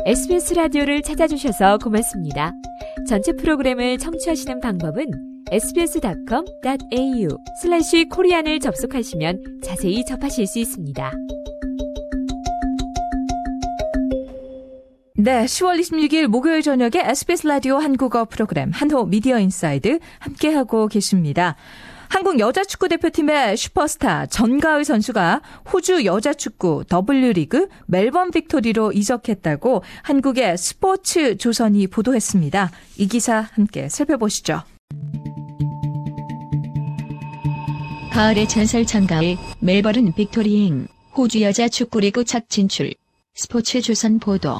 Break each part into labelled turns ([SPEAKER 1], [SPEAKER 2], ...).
[SPEAKER 1] SBS 라디오를 찾아주셔서 고맙습니다. 전체 프로그램을 청취하시는 방법은 sbs.com.au/korean을 접속하시면 자세히 접하실 수 있습니다.
[SPEAKER 2] 네, 10월 26일 목요일 저녁에 SBS 라디오 한국어 프로그램 한호 미디어 인사이드 함께하고 계십니다. 한국 여자축구대표팀의 슈퍼스타 전가을 선수가 호주 여자축구 W리그 멜번 빅토리로 이적했다고 한국의 스포츠 조선이 보도했습니다. 이 기사 함께 살펴보시죠.
[SPEAKER 3] 가을의 전설 전가을 멜버른 빅토리행 호주 여자축구리그 첫 진출. 스포츠 조선 보도.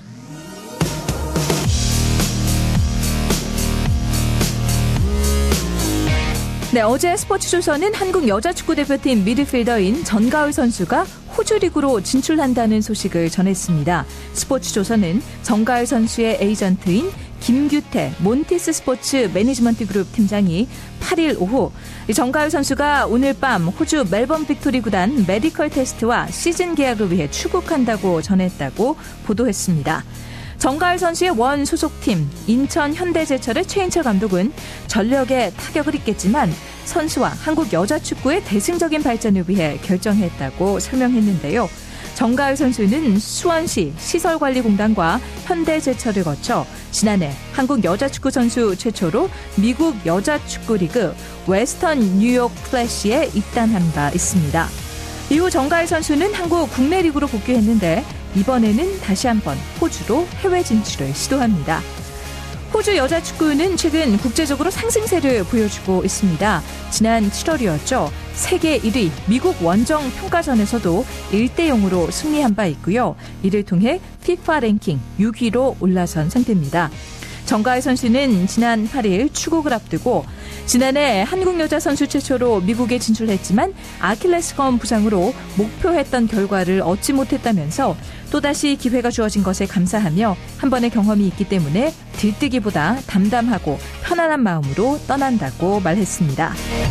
[SPEAKER 2] 네, 어제 스포츠조선은 한국 여자축구대표팀 미드필더인 전가을 선수가 호주 리그로 진출한다는 소식을 전했습니다. 스포츠조선은 전가을 선수의 에이전트인 김규태 몬티스 스포츠 매니지먼트 그룹 팀장이 8일 오후 전가을 선수가 오늘 밤 호주 멜번 빅토리 구단 메디컬 테스트와 시즌 계약을 위해 출국한다고 전했다고 보도했습니다. 전가을 선수의 원 소속팀 인천 현대제철의 최인철 감독은 전력에 타격을 입겠지만 선수와 한국 여자축구의 대승적인 발전을 위해 결정했다고 설명했는데요. 전가을 선수는 수원시 시설관리공단과 현대제철을 거쳐 지난해 한국 여자축구 선수 최초로 미국 여자축구 리그 웨스턴 뉴욕 플래시에 입단한 바 있습니다. 이후 전가을 선수는 한국 국내 리그로 복귀했는데 이번에는 다시 한번 호주로 해외 진출을 시도합니다. 호주 여자축구는 최근 국제적으로 상승세를 보여주고 있습니다. 지난 7월이었죠. 세계 1위 미국 원정 평가전에서도 1대0으로 승리한 바 있고요. 이를 통해 FIFA 랭킹 6위로 올라선 상태입니다. 전가을 선수는 지난 8일 출국을 앞두고 지난해 한국 여자 선수 최초로 미국에 진출했지만 아킬레스건 부상으로 목표했던 결과를 얻지 못했다면서 또다시 기회가 주어진 것에 감사하며 한 번의 경험이 있기 때문에 들뜨기보다 담담하고 편안한 마음으로 떠난다고 말했습니다.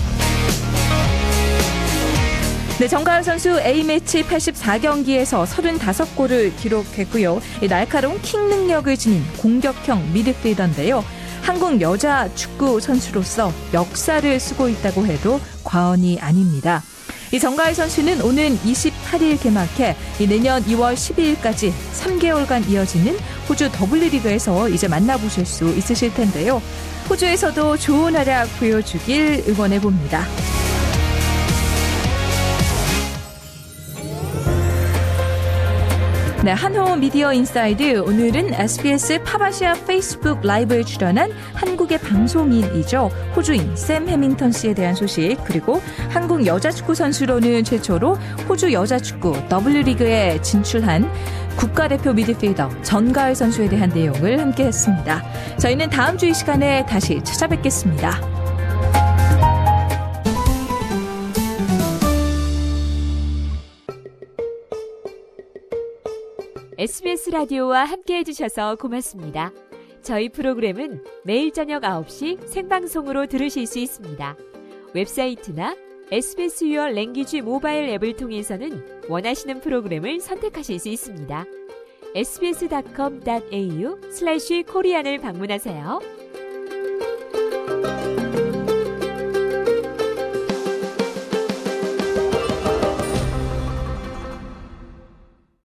[SPEAKER 2] 네, 전가을 선수 A매치 84경기에서 35골을 기록했고요. 날카로운 킥 능력을 지닌 공격형 미드필더인데요. 한국 여자 축구 선수로서 역사를 쓰고 있다고 해도 과언이 아닙니다. 이 전가을 선수는 오는 28일 개막해 내년 2월 12일까지 3개월간 이어지는 호주 W리그에서 이제 만나보실 수 있으실 텐데요. 호주에서도 좋은 활약 보여주길 응원해봅니다. 네, 한호 미디어 인사이드 오늘은 SBS 팝아시아 페이스북 라이브에 출연한 한국의 방송인이죠. 호주인 샘 해밍턴 씨에 대한 소식 그리고 한국 여자축구 선수로는 최초로 호주 여자축구 W리그에 진출한 국가대표 미드필더 전가을 선수에 대한 내용을 함께했습니다. 저희는 다음 주 이 시간에 다시 찾아뵙겠습니다.
[SPEAKER 1] SBS 라디오와 함께해 주셔서 고맙습니다. 저희 프로그램은 매일 저녁 9시 생방송으로 들으실 수 있습니다. 웹사이트나 SBS Your Language 모바일 앱을 통해서는 원하시는 프로그램을 선택하실 수 있습니다. sbs.com.au/korean을 방문하세요.